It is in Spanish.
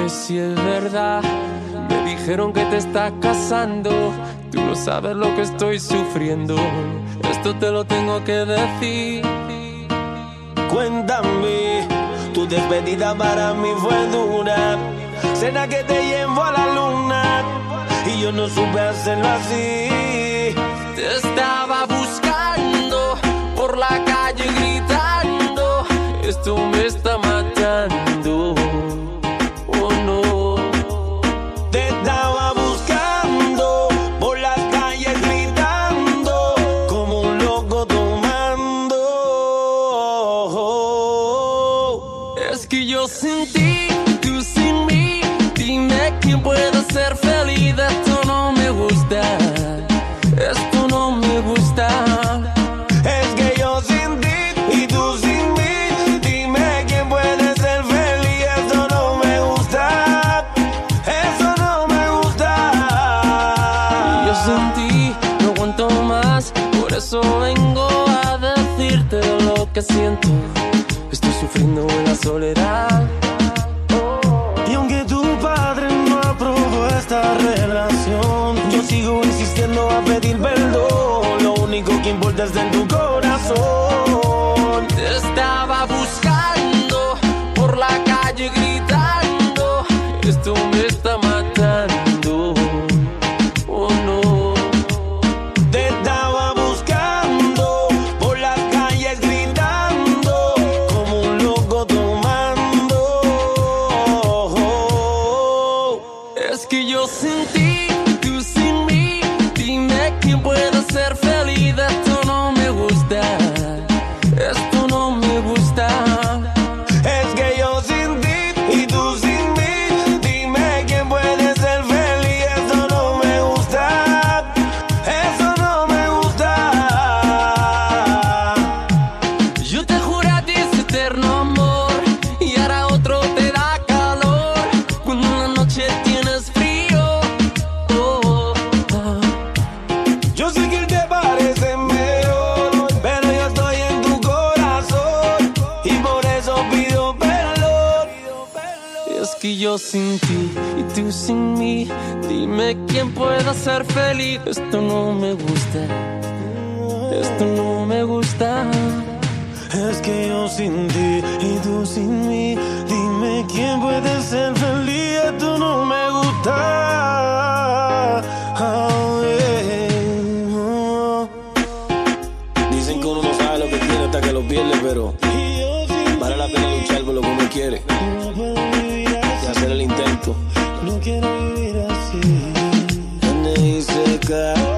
si es verdad. Me dijeron que te estás casando. Tú no sabes lo que estoy sufriendo. Esto te lo tengo que decir. Cuéntame, tu despedida para mí fue dura. Cena que te llevo a la luna y yo no supe hacerlo así. Te estaba buscando por la calle gritando. Esto me está matando. Oh no. Te estaba buscando por las calles gritando como un loco tomando. Es que yo sin ti, tú sin mí. Dime quién puede ser feliz. Esto no me gusta. Esto no me gusta. Es que yo sin ti y tú sin mí. Dime quién puede ser feliz. Eso no me gusta. Eso no me gusta. Yo sin ti no aguanto más. Por eso vengo a decirte lo que siento. Estoy sufriendo en la soledad. Y aunque tu padre no aprobó esta relación, yo sigo insistiendo a pedir perdón. Lo único que importa es en tu corazón. Te estaba buscando por la calle gritando. Esto me está matando. Oh no. Te estaba buscando por las calles gritando como un loco tomando. Es que yo sin ti, tú sin mí. Dime quién puede ser feliz. Esto no me gusta. Esto no me gusta. Es que yo sin ti y tú sin mí. Dime quién puede ser feliz. Eso no me gusta. Eso no me gusta. Yo te juré a ti ese eterno amor y ahora otro te da calor cuando en la noche tienes frío. Oh, oh. Yo sé que él te parece mejor, pero yo estoy en tu corazón y por eso pido perdón. Es que yo sin ti y tú sin mí. Dime quién pueda ser feliz. Esto no me gusta. Esto no me gusta. Es que yo sin ti y tú sin mí. Dime quién puede ser feliz. Esto no me gusta. Oh, yeah. Oh. Dicen que uno no sabe lo que tiene hasta que lo pierde, pero vale la pena luchar por lo que uno quiere y hacer el intento. No quiero vivir así. And they say,